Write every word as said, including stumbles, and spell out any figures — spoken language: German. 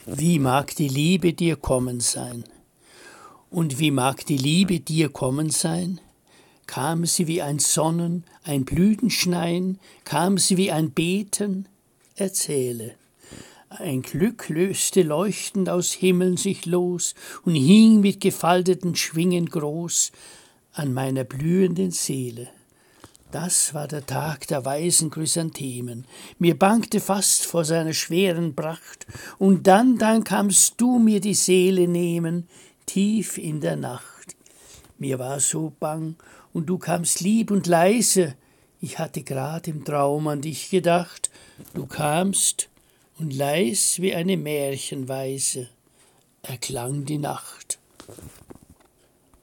Wie mag die Liebe dir kommen sein? Und wie mag die Liebe dir kommen sein? Kam sie wie ein Sonnen, ein Blütenschneien, kam sie wie ein Beten? Erzähle. Ein Glück löste leuchtend aus Himmeln sich los und hing mit gefalteten Schwingen groß an meiner blühenden Seele. Das war der Tag der weißen Chrysanthemen. Mir bangte fast vor seiner schweren Pracht, und dann, dann kamst du mir die Seele nehmen, tief in der Nacht. Mir war so bang, und du kamst lieb und leise. Ich hatte grad im Traum an dich gedacht. Du kamst, und leis wie eine Märchenweise erklang die Nacht.